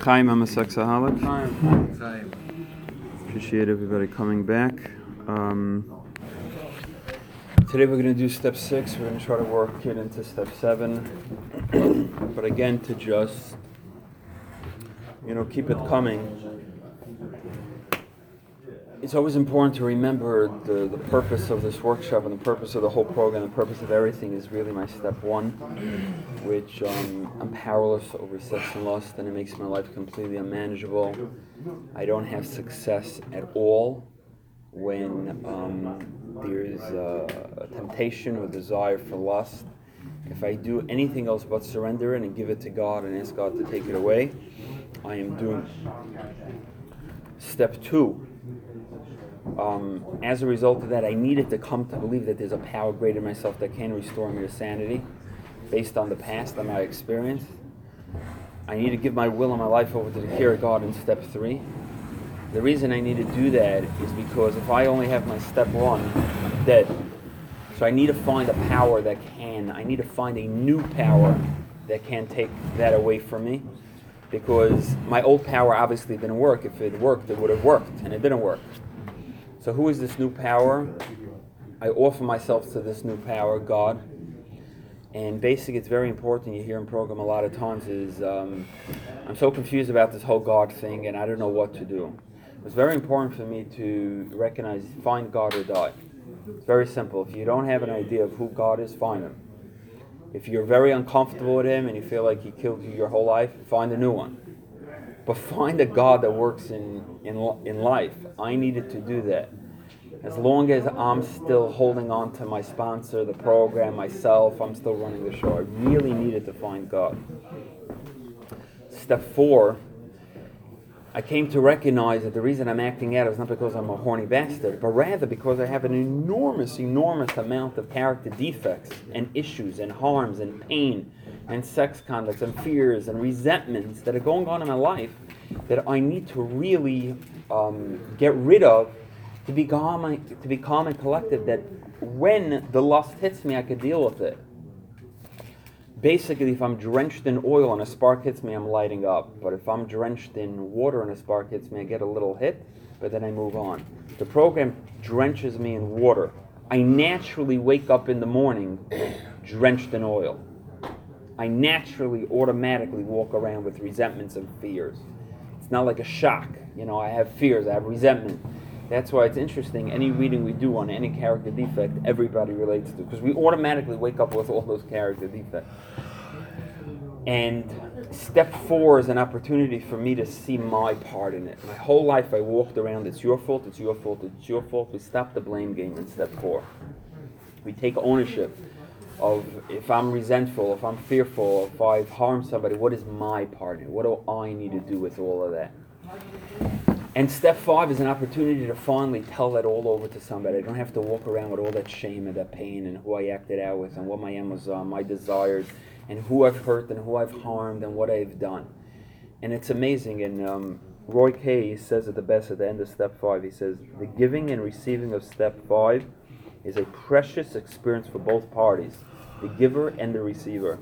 Chaim, I'm a sexaholic. Chaim. Appreciate everybody coming back. Today we're going to do step 6. We're going to try to work it into step 7. But again, to just, keep it coming. It's always important to remember the purpose of this workshop and the purpose of the whole program, the purpose of everything is really my step 1, which I'm powerless over sex and lust, and it makes my life completely unmanageable. I don't have success at all when there's a temptation or desire for lust. If I do anything else but surrender it and give it to God and ask God to take it away, I am doomed. Step 2. As a result of that, I needed to come to believe that there's a power greater than myself that can restore me to sanity based on the past and my experience. I need to give my will and my life over to the care of God in step 3. The reason I need to do that is because if I only have my step 1, I'm dead. So I need to find a power that can. I need to find a new power that can take that away from me, because my old power obviously didn't work. If it worked, it would have worked, and it didn't work. So who is this new power? I offer myself to this new power, God. And basically, it's very important, you hear in program a lot of times, is I'm so confused about this whole God thing, and I don't know what to do. It's very important for me to recognize, find God or die. It's very simple. If you don't have an idea of who God is, find Him. If you're very uncomfortable with Him and you feel like He killed you your whole life, find a new one. But find a God that works in life. I needed to do that. As long as I'm still holding on to my sponsor, the program, myself, I'm still running the show. I really needed to find God. Step 4, I came to recognize that the reason I'm acting out is not because I'm a horny bastard, but rather because I have an enormous amount of character defects and issues and harms and pain and sex conducts and fears and resentments that are going on in my life that I need to really get rid of to be calm and collected, that when the lust hits me, I could deal with it. Basically, if I'm drenched in oil and a spark hits me, I'm lighting up. But if I'm drenched in water and a spark hits me, I get a little hit, but then I move on. The program drenches me in water. I naturally wake up in the morning drenched in oil. I naturally, automatically walk around with resentments and fears. It's not like a shock. I have fears, I have resentment. That's why it's interesting, any reading we do on any character defect, everybody relates to, because we automatically wake up with all those character defects. And step 4 is an opportunity for me to see my part in it. My whole life I walked around, it's your fault, it's your fault, it's your fault. We stop the blame game in step 4. We take ownership of, if I'm resentful, if I'm fearful, if I've harmed somebody, what is my part in it? What do I need to do with all of that? And step 5 is an opportunity to finally tell that all over to somebody. I don't have to walk around with all that shame and that pain and who I acted out with and what my end was on, my desires, and who I've hurt and who I've harmed and what I've done. And it's amazing. And Roy Kay says it the best at the end of step 5. He says, the giving and receiving of step 5 is a precious experience for both parties, the giver and the receiver.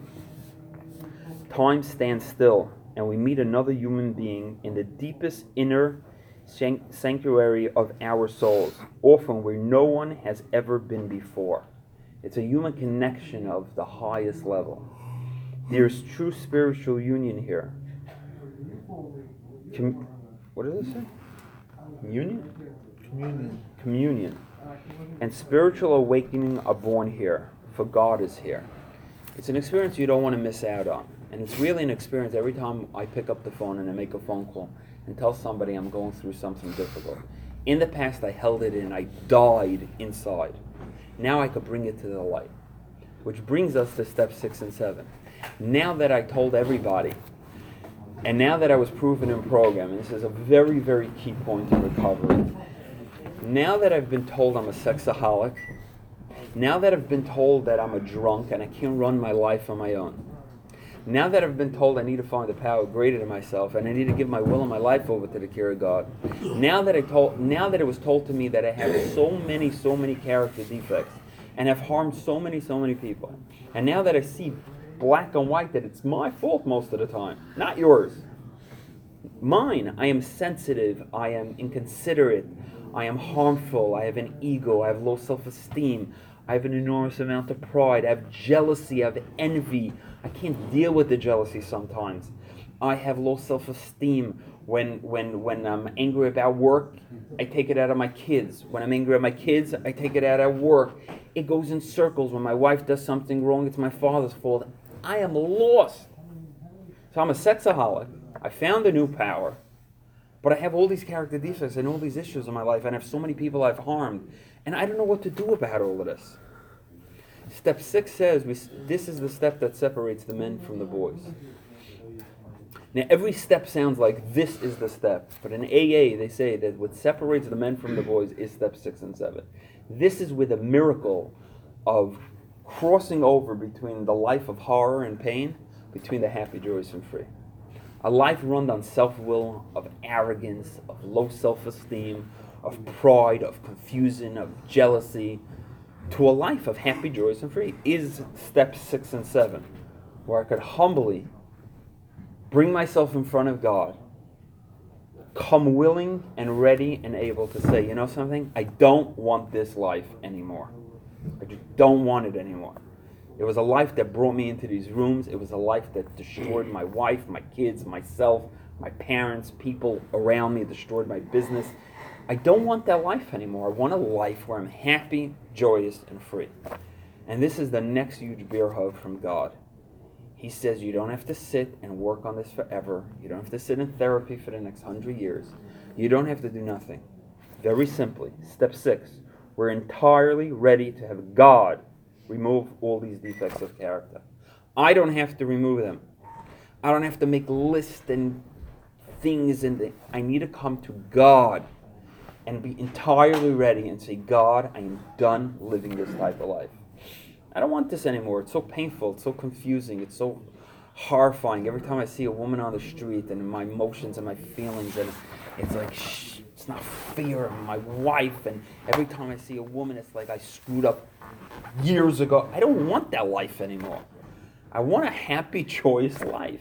Time stands still, and we meet another human being in the deepest inner sanctuary of our souls, often where no one has ever been before. It's a human connection of the highest level. There's true spiritual union here. What does it say? Communion. And spiritual awakening are born here, for God is here. It's an experience you don't want to miss out on. And it's really an experience every time I pick up the phone and I make a phone call and tell somebody I'm going through something difficult. In the past, I held it in. I died inside. Now I could bring it to the light. Which brings us to step 6 and 7. Now that I told everybody, and now that I was proven in program, and this is a very, very key point in recovery, now that I've been told I'm a sexaholic, now that I've been told that I'm a drunk and I can't run my life on my own, now that I've been told I need to find a power greater than myself and I need to give my will and my life over to the care of God, now that it was told to me that I have so many character defects and have harmed so many people, and now that I see black and white that it's my fault most of the time, not yours. Mine. I am sensitive. I am inconsiderate. I am harmful. I have an ego. I have low self-esteem. I have an enormous amount of pride. I have jealousy. I have envy. I can't deal with the jealousy sometimes. I have low self-esteem. When I'm angry about work, I take it out of my kids. When I'm angry at my kids, I take it out at work. It goes in circles. When my wife does something wrong, it's my father's fault. I am lost. So I'm a sexaholic. I found a new power. But I have all these character defects and all these issues in my life, and I have so many people I've harmed. And I don't know what to do about all of this. Step 6 says, this is the step that separates the men from the boys. Now, every step sounds like this is the step. But in AA, they say that what separates the men from the boys is step 6 and 7. This is where the miracle of crossing over between the life of horror and pain, between the happy, joyous, and free. A life run on self-will, of arrogance, of low self-esteem, of pride, of confusion, of jealousy, to a life of happy, joyous, and free is step 6 and 7, where I could humbly bring myself in front of God, come willing and ready and able to say, you know something? I don't want this life anymore. I just don't want it anymore. It was a life that brought me into these rooms. It was a life that destroyed my wife, my kids, myself, my parents, people around me. It destroyed my business. I don't want that life anymore. I want a life where I'm happy, joyous, and free. And this is the next huge bear hug from God. He says you don't have to sit and work on this forever. You don't have to sit in therapy for the next 100 years. You don't have to do nothing. Very simply, step 6, we're entirely ready to have God remove all these defects of character. I don't have to remove them. I don't have to make lists and things. I need to come to God and be entirely ready and say, God, I am done living this type of life. I don't want this anymore. It's so painful. It's so confusing. It's so horrifying. Every time I see a woman on the street and my emotions and my feelings, and it's like, it's not fair. My wife, and every time I see a woman, it's like I screwed up years ago. I don't want that life anymore. I want a happy, joyous life.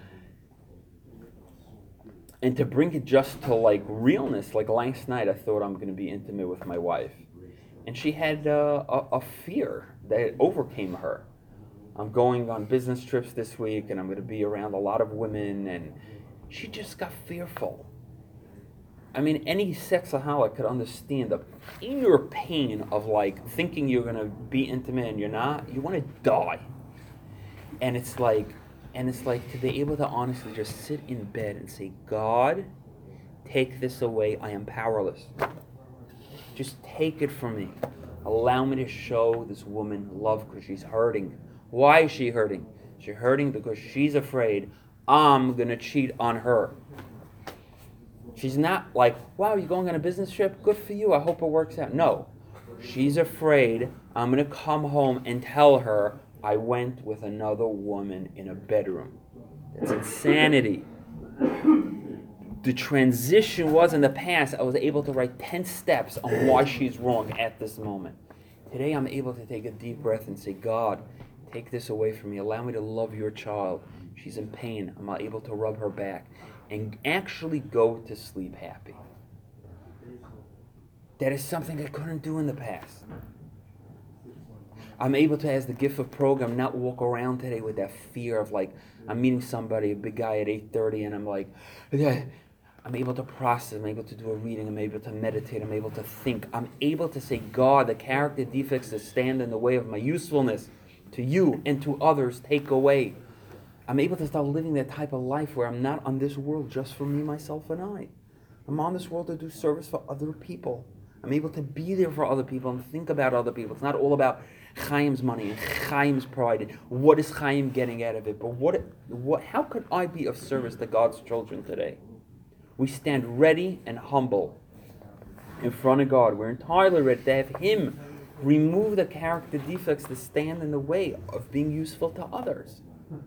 And to bring it just to like realness, like last night I thought I'm going to be intimate with my wife. And she had a fear that overcame her. I'm going on business trips this week and I'm going to be around a lot of women, and she just got fearful. I mean, any sexaholic could understand the inner pain of like thinking you're going to be intimate and you're not. You want to die. And it's like to be able to honestly just sit in bed and say, God, take this away. I am powerless. Just take it from me. Allow me to show this woman love because she's hurting. Why is she hurting? She's hurting because she's afraid I'm going to cheat on her. She's not like, wow, you're going on a business trip? Good for you. I hope it works out. No. She's afraid I'm going to come home and tell her I went with another woman in a bedroom. That's insanity. The transition was in the past, I was able to write 10 steps on why she's wrong at this moment. Today I'm able to take a deep breath and say, God, take this away from me. Allow me to love your child. She's in pain. I'm able to rub her back and actually go to sleep happy. That is something I couldn't do in the past. I'm able to, as the gift of program, not walk around today with that fear of like, I'm meeting somebody, a big guy at 8:30, and I'm like, I'm able to process, I'm able to do a reading, I'm able to meditate, I'm able to think. I'm able to say, God, the character defects that stand in the way of my usefulness to you and to others, take away. I'm able to start living that type of life where I'm not on this world just for me, myself, and I. I'm on this world to do service for other people. I'm able to be there for other people and think about other people. It's not all about Chaim's money and Chaim's pride and what is Chaim getting out of it, but how could I be of service to God's children today? We stand ready and humble in front of God. We're entirely ready to have Him remove the character defects that stand in the way of being useful to others.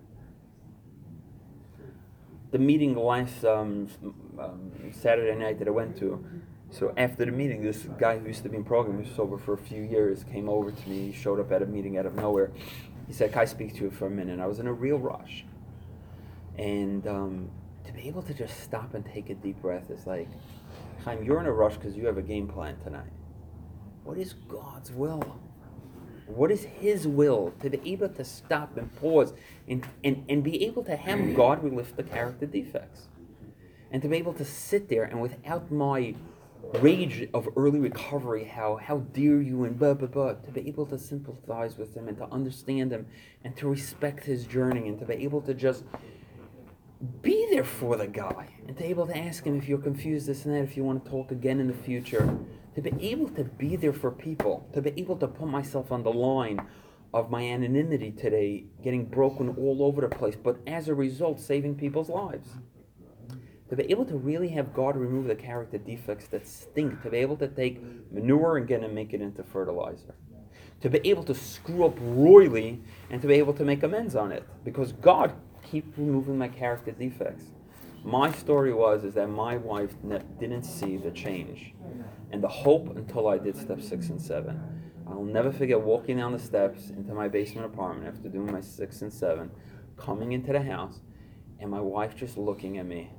The meeting last Saturday night that I went to, so after the meeting, this guy who used to be in program, who was sober for a few years, came over to me. He showed up at a meeting out of nowhere. He said, "Can I speak to you for a minute?" And I was in a real rush. And to be able to just stop and take a deep breath is like, Chaim, you're in a rush because you have a game plan tonight. What is God's will? What is His will? To be able to stop and pause and be able to have God relift the character defects. And to be able to sit there and without my rage of early recovery, how dare you and blah, blah, blah, to be able to sympathize with Him and to understand Him and to respect His journey and to be able to just be there for the guy and to be able to ask him if you're confused, this and that, if you want to talk again in the future. To be able to be there for people, to be able to put myself on the line of my anonymity today, getting broken all over the place, but as a result, saving people's lives. To be able to really have God remove the character defects that stink, to be able to take manure again and make it into fertilizer. To be able to screw up royally and to be able to make amends on it. Because God keep removing my character defects. My story is that my wife didn't see the change and the hope until I did step 6 and 7. I'll never forget walking down the steps into my basement apartment after doing my 6 and 7, coming into the house, and my wife just looking at me.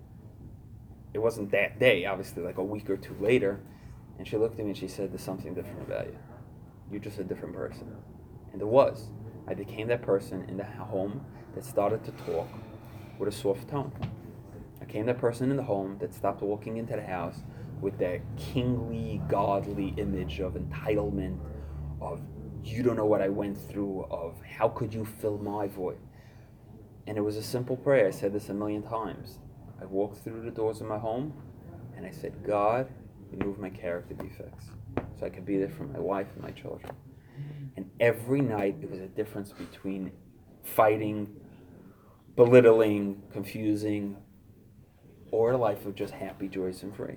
It wasn't that day, obviously, like a week or two later, and she looked at me and she said, "There's something different about you. You're just a different person." And it was. I became that person in the home that started to talk with a soft tone. I became that person in the home that stopped walking into the house with that kingly, godly image of entitlement, of you don't know what I went through, of how could you fill my void. And it was a simple prayer. I said this a million times. I walked through the doors of my home and I said, "God, remove my character defects so I could be there for my wife and my children." And every night it was a difference between fighting, belittling, confusing, or a life of just happy, joyous, and free.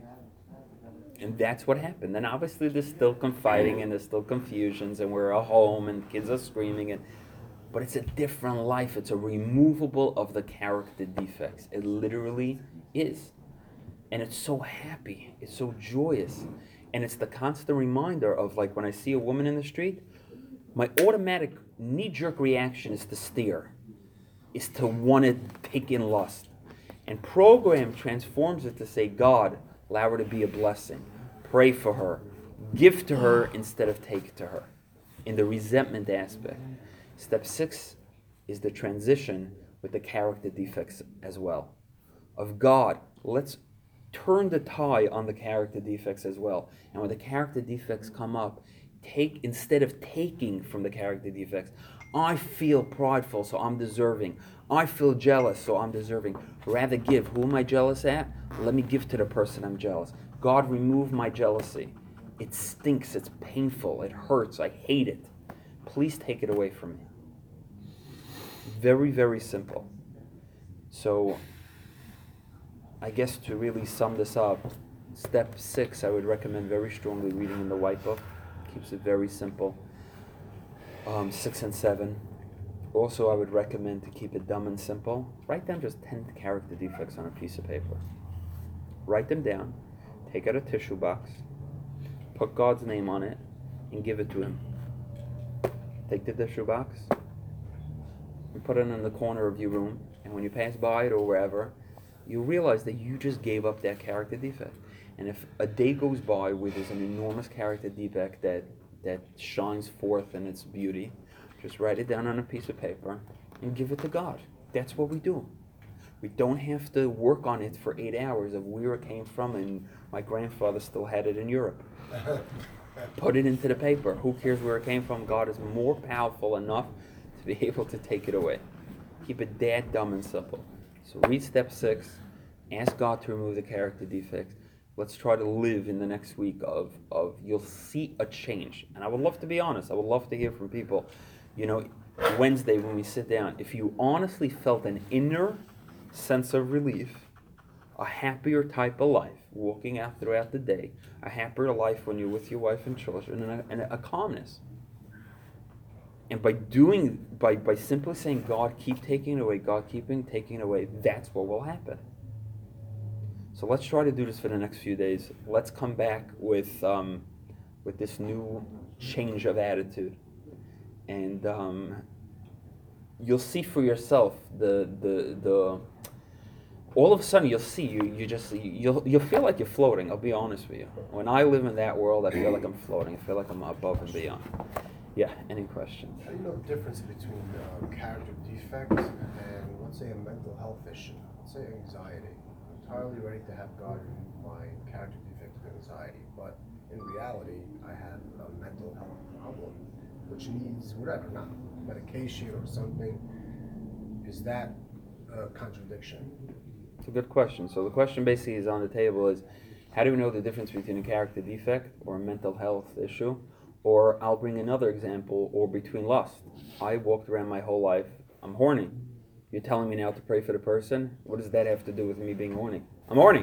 And that's what happened. And obviously there's still fighting and there's still confusions and we're at home and kids are screaming, but it's a different life. It's a removable of the character defects. It literally is. And it's so happy. It's so joyous. And it's the constant reminder of, like, when I see a woman in the street, my automatic knee-jerk reaction is to steer, is to want to take in lust. And program transforms it to say, "God, allow her to be a blessing. Pray for her. Give to her instead of take to her." In the resentment aspect. Step 6 is the transition with the character defects as well. Of God, let's turn the tie on the character defects as well. And when the character defects come up, instead of taking from the character defects, I feel prideful, so I'm deserving. I feel jealous, so I'm deserving. Rather give. Who am I jealous at? Let me give to the person I'm jealous. God, remove my jealousy. It stinks. It's painful. It hurts. I hate it. Please take it away from me. Very, very simple. So, I guess to really sum this up, step 6, I would recommend very strongly reading in the White Book. Keeps it very simple. 6 and 7. Also, I would recommend to keep it dumb and simple. Write down just 10 character defects on a piece of paper. Write them down. Take out a tissue box. Put God's name on it and give it to Him. Take the tissue box and put it in the corner of your room. And when you pass by it or wherever, you realize that you just gave up that character defect. And if a day goes by where there's an enormous character defect that shines forth in its beauty, just write it down on a piece of paper and give it to God. That's what we do. We don't have to work on it for 8 hours of where it came from, and my grandfather still had it in Europe. Put it into the paper. Who cares where it came from? God is more powerful enough to be able to take it away. Keep it that dumb and simple. So read step 6. Ask God to remove the character defects. Let's try to live in the next week of you'll see a change. And I would love to be honest. I would love to hear from people. You know, Wednesday when we sit down, if you honestly felt an inner sense of relief, a happier type of life, walking out throughout the day, a happier life when you're with your wife and children, and a calmness. And by simply saying, "God, keep taking it away, God, keep taking it away," that's what will happen. So let's try to do this for the next few days. Let's come back with this new change of attitude, and you'll see for yourself the all of a sudden you'll see you'll feel like you're floating. I'll be honest with you. When I live in that world, I feel like I'm floating. I feel like I'm above and beyond. Yeah. Any questions? How do you know the difference between character defects and, let's say, a mental health issue? Let's say anxiety. I'm entirely ready to have God remove my character defect of anxiety, but in reality, I have a mental health problem, which needs whatever, not medication or something. Is that a contradiction? It's a good question. So the question basically is on the table is, how do we know the difference between a character defect or a mental health issue? Or I'll bring another example, or between lust. I walked around my whole life, I'm horny. You're telling me now to pray for the person? What does that have to do with me being horny? I'm horny.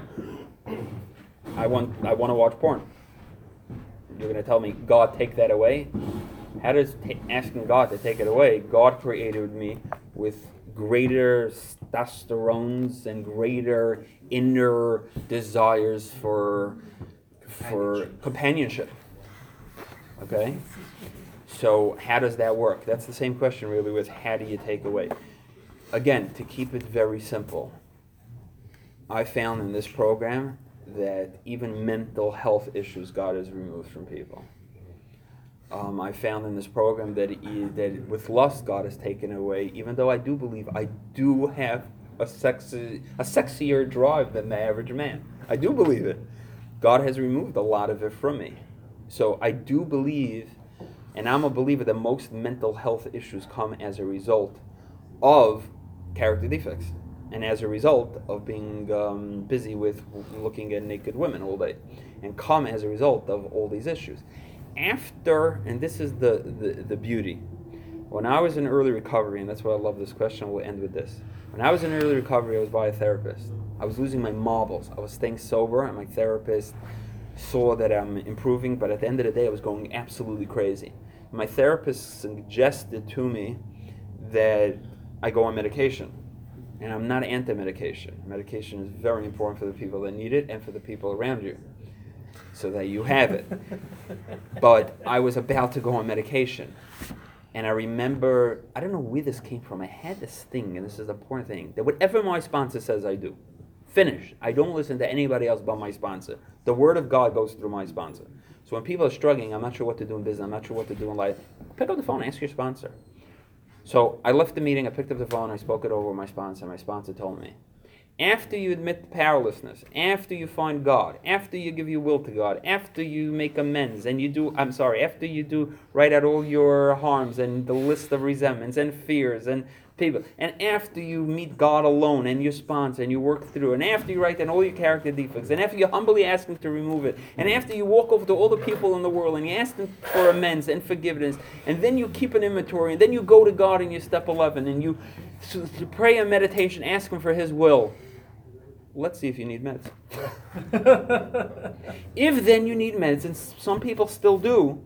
I want to watch porn. You're going to tell me, God, take that away? How does asking God to take it away? God created me with greater testosterones and greater inner desires for companionship. Okay? So how does that work? That's the same question really with how do you take away? Again, to keep it very simple, I found in this program that even mental health issues God has removed from people. I found in this program that with lust God has taken away, even though I do believe I do have a sexier drive than the average man. I do believe it. God has removed a lot of it from me. So I do believe, and I'm a believer, that most mental health issues come as a result of character defects and as a result of being busy with looking at naked women all day, and come as a result of all these issues. After, and this is the beauty, when I was in early recovery, and that's why I love this question, we'll end with this. When I was in early recovery, I was by a therapist. I was losing my marbles. I was staying sober, and my therapist saw that I'm improving, but at the end of the day I was going absolutely crazy. My therapist suggested to me that I go on medication, and I'm not anti-medication. Medication is very important for the people that need it and for the people around you, so that you have it. But I was about to go on medication, and I remember, I don't know where this came from, I had this thing, and this is the important thing, that whatever my sponsor says I do. Finish. I don't listen to anybody else but my sponsor. The word of God goes through my sponsor. So when people are struggling, I'm not sure what to do in business, I'm not sure what to do in life, pick up the phone, ask your sponsor. So I left the meeting, I picked up the phone, I spoke it over with my sponsor. My sponsor told me, after you admit powerlessness, after you find God, after you give your will to God, after you make amends, and after you do write out all your harms and the list of resentments and fears and people, and after you meet God alone and your sponsor and you work through, and after you write down all your character defects, and after you humbly ask Him to remove it, and after you walk over to all the people in the world and you ask them for amends and forgiveness, and then you keep an inventory, and then you go to God in your step 11 and you pray a meditation, ask Him for His will. Let's see if you need meds. If then you need meds, and some people still do,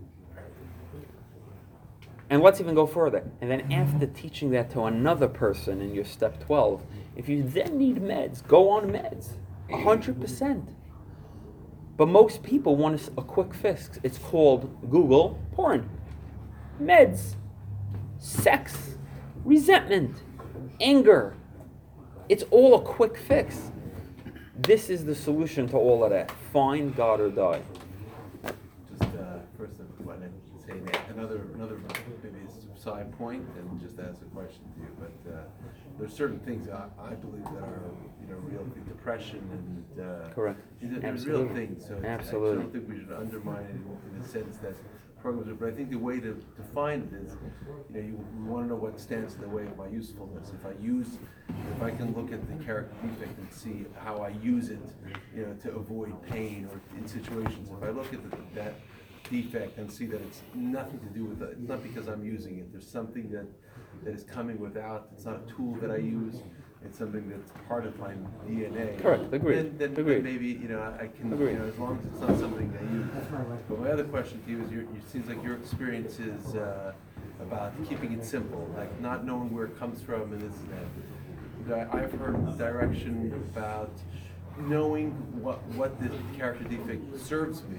and let's even go further. And then after teaching that to another person in your step 12, if you then need meds, go on meds. 100%. But most people want a quick fix. It's called Google porn, meds, sex, resentment, anger. It's all a quick fix. This is the solution to all of that. Find God or die. Just first, I want to say another maybe it's a side point, and just ask a question to you. But there's certain things I believe that are real depression and correct. There's real things. So absolutely. I don't think we should undermine it in the sense that programs are. But I think the way to define it is, you want to know what stands in the way of my usefulness. If I can look at the character defect and see how I use it, to avoid pain or in situations. If I look at that defect and see that it's nothing to do with it, it's not because I'm using it. There's something that is coming without. It's not a tool that I use. It's something that's part of my DNA. Correct. Agreed. Then Agreed. maybe I can. Agreed. As long as it's not something I use. But my other question to you is: it seems like your experience is about keeping it simple, like not knowing where it comes from and this and that. I've heard direction about knowing what this character defect serves me,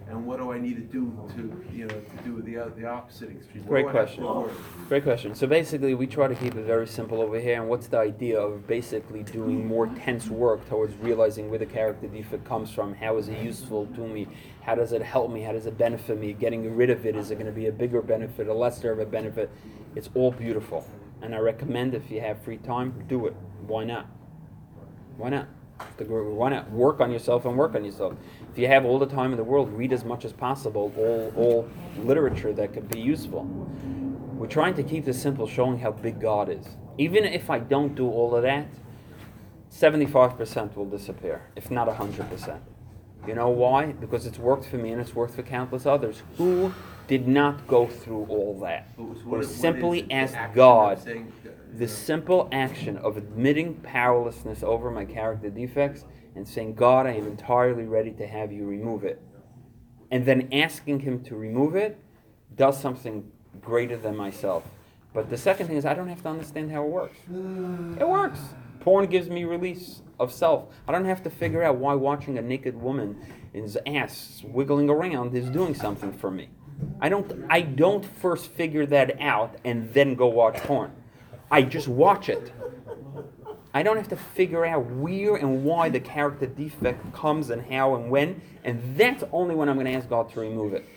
and what do I need to do to do the opposite extreme? What Great do I have to question. avoid? Great question. So basically, we try to keep it very simple over here. And what's the idea of basically doing more tense work towards realizing where the character defect comes from? How is it useful to me? How does it help me? How does it benefit me? Getting rid of it, is it going to be a bigger benefit, a lesser of a benefit? It's all beautiful. And I recommend if you have free time, do it. Why not? Why not? Why not work on yourself and work on yourself? If you have all the time in the world, read as much as possible, all literature that could be useful. We're trying to keep this simple, showing how big God is. Even if I don't do all of that, 75% will disappear, if not 100%. You know why? Because it's worked for me and it's worked for countless others who did not go through all that. Who simply asked God. The simple action of admitting powerlessness over my character defects and saying, God, I am entirely ready to have you remove it. And then asking him to remove it does something greater than myself. But the second thing is I don't have to understand how it works. It works. Porn gives me release of self. I don't have to figure out why watching a naked woman's ass wiggling around is doing something for me. I don't first figure that out and then go watch porn. I just watch it. I don't have to figure out where and why the character defect comes and how and when, and that's only when I'm going to ask God to remove it.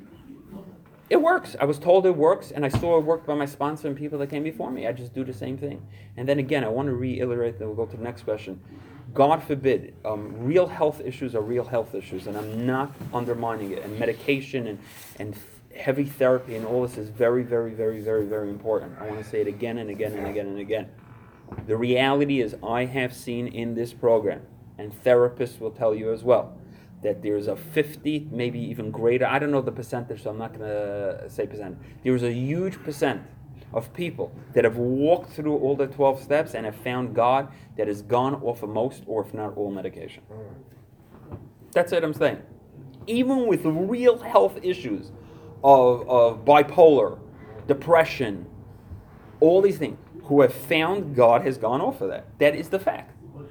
It works. I was told it works, and I saw it work by my sponsor and people that came before me. I just do the same thing. And then again, I want to reiterate, then we'll go to the next question. God forbid, real health issues are real health issues, and I'm not undermining it. And medication and heavy therapy and all this is very, very, very, very, very important. I want to say it again and again and again and again. The reality is I have seen in this program, and therapists will tell you as well, that there's a 50, maybe even greater, I don't know the percentage, so I'm not going to say percent. There's a huge percent of people that have walked through all the 12 steps and have found God that has gone off of most, or if not all, medication. That's what I'm saying. Even with real health issues of bipolar, depression, all these things, who have found God has gone off of that. That is the fact.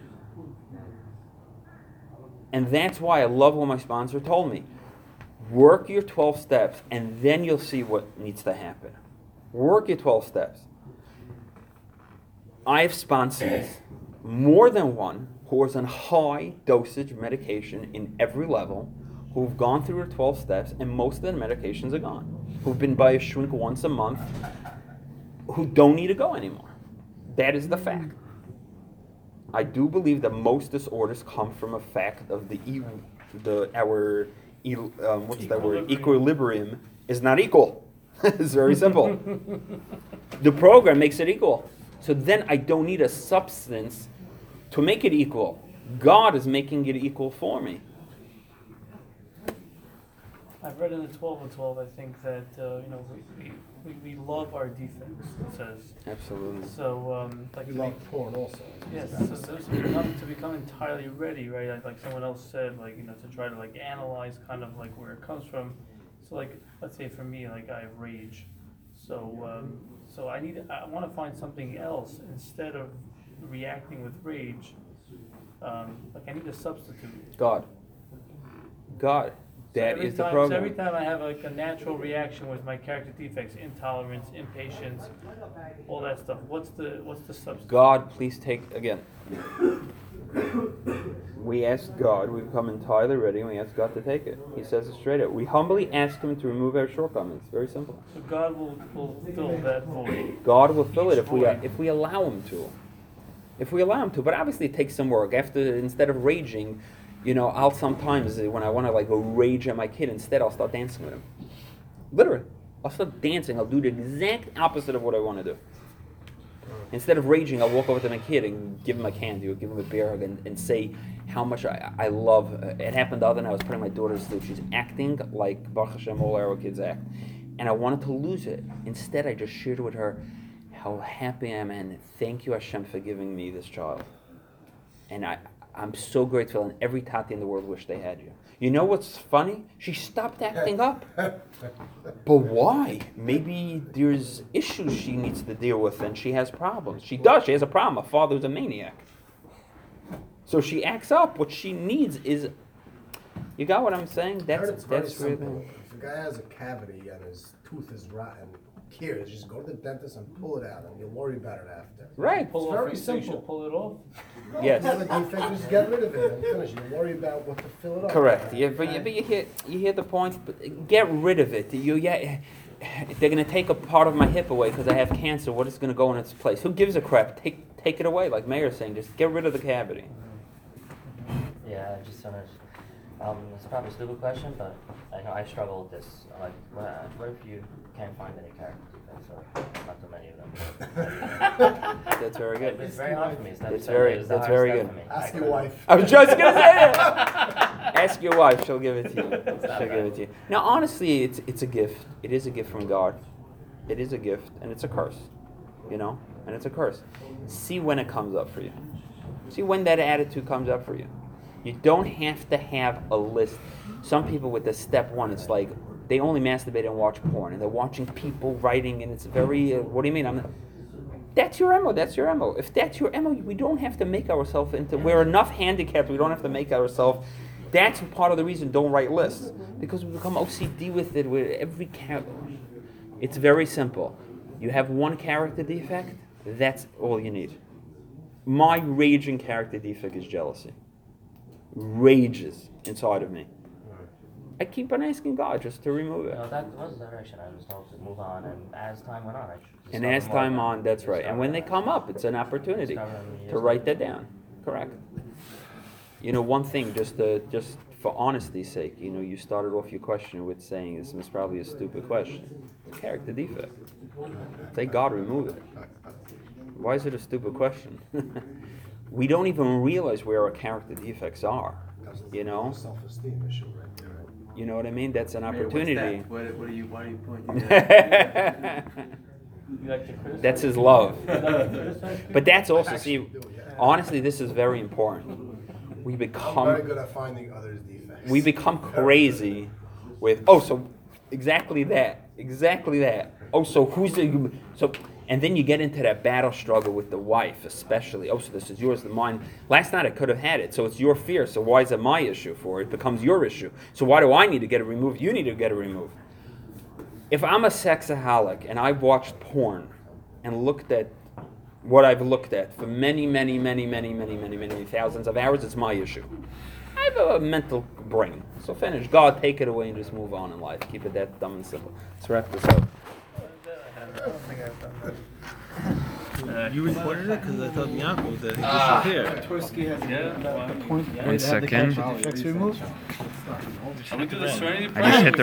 And that's why I love what my sponsor told me. Work your 12 steps and then you'll see what needs to happen. Work your 12 steps. I have sponsors, more than one, who is on high dosage medication in every level, who've gone through their 12 steps and most of the medications are gone. Who've been by a shrink once a month, who don't need to go anymore. That is the fact. I do believe that most disorders come from a fact of equilibrium is not equal. It's very simple. The program makes it equal. So then I don't need a substance to make it equal. God is making it equal for me. I've read in the 12 and 12, I think that we love our defects, it says. Absolutely. So, We love porn also. yes, so to become entirely ready, right? Like someone else said, to try to analyze kind of where it comes from. So let's say for me, I have rage. So I want to find something else instead of reacting with rage. I need a substitute. God. That is the So program. every time I have a natural reaction with my character defects, intolerance, impatience, all that stuff, what's the substitute? God, please take, again. We ask God, we become entirely ready, and we ask God to take it. He says it straight out. We humbly ask Him to remove our shortcomings. Very simple. So God will fill that void. God will fill it if we allow Him to. If we allow Him to. But obviously it takes some work. Instead of raging, I'll sometimes, when I want to go rage at my kid, instead I'll start dancing with him. Literally. I'll start dancing. I'll do the exact opposite of what I want to do. Instead of raging, I'll walk over to my kid and give him a candy or give him a bear hug and say how much I love. It happened the other night. I was putting my daughter to sleep. She's acting like Baruch Hashem, all our kids act. And I wanted to lose it. Instead, I just shared with her how happy I am and thank you, Hashem, for giving me this child. And I'm so grateful, and every tati in the world wish they had you. You know what's funny? She stopped acting up. But why? Maybe there's issues she needs to deal with, and she has problems. She does. She has a problem. Her father's a maniac. So she acts up. What she needs is You got what I'm saying? I heard it's very That's simple. really. If a guy has a cavity and his tooth is rotten, here, just go to the dentist and pull it out, and you'll worry about it after. Right. Pull It's off, very so you simple. should pull it off. Yes. If you have a defect, just get rid of it and finish. You worry about what to fill it up. Correct. Yeah, but you hear the point. But get rid of it. They're gonna take a part of my hip away because I have cancer. What is gonna go in its place? Who gives a crap? Take it away, like Mayor's saying. Just get rid of the cavity. Yeah, I just sort of, it's probably a stupid question, but I know I struggle with this. Like, what if you can't find any character defects, or not too many of them? That's very good. It's very hard for me. That's very good. Ask your wife. I was just gonna say that. Ask your wife; she'll give it to you. She'll give it to you. Now, honestly, it's a gift. It is a gift from God. It is a gift, and it's a curse. You know, and it's a curse. See when it comes up for you. See when that attitude comes up for you. You don't have to have a list. Some people with the step one, it's like they only masturbate and watch porn, and they're watching people writing, and it's very. What do you mean? That's your MO. That's your MO. If that's your MO, we don't have to make ourselves into. We're enough handicapped. We don't have to make ourselves. That's part of the reason. Don't write lists because we become OCD with it. With every character, it's very simple. You have one character defect. That's all you need. My raging character defect is jealousy. Rages inside of me. I keep on asking God just to remove it. No, that was the direction I was told to move on, and as time went on, I And discovered as more time about on, it. that's right. And when they Discovered come up, it's an opportunity Discovered to write that down. Correct. You know, one thing, just for honesty's sake, you know, you started off your question with saying this was probably a stupid question. Character defect. Say God remove it. Why is it a stupid question? We don't even realize where our character defects are. You know? Self-esteem issue right there. You know what I mean? That's an Mayor, opportunity. Why are you pointing that? You like to criticize? That's his love. You like to criticize people? But that's also, Actually see, do, yeah. honestly, this is very important. We I'm very become good at finding others' defects. crazy with, so exactly that. Oh, so and then you get into that battle struggle with the wife, especially. Oh, so this is yours, the mine. Last night I could have had it, so it's your fear. So why is it my issue for? It becomes your issue. So why do I need to get it removed? You need to get it removed. If I'm a sexaholic and I've watched porn and looked at what I've looked at for many thousands of hours, it's my issue. I have a mental brain. So finish. God, take it away and just move on in life. Keep it that dumb and simple. Let's wrap this up. I don't think I've done that. You recorded it because I thought Bianco was that he Ah. disappeared. Yeah, The point One second. defects removed. Are we doing the Serenity I just hit the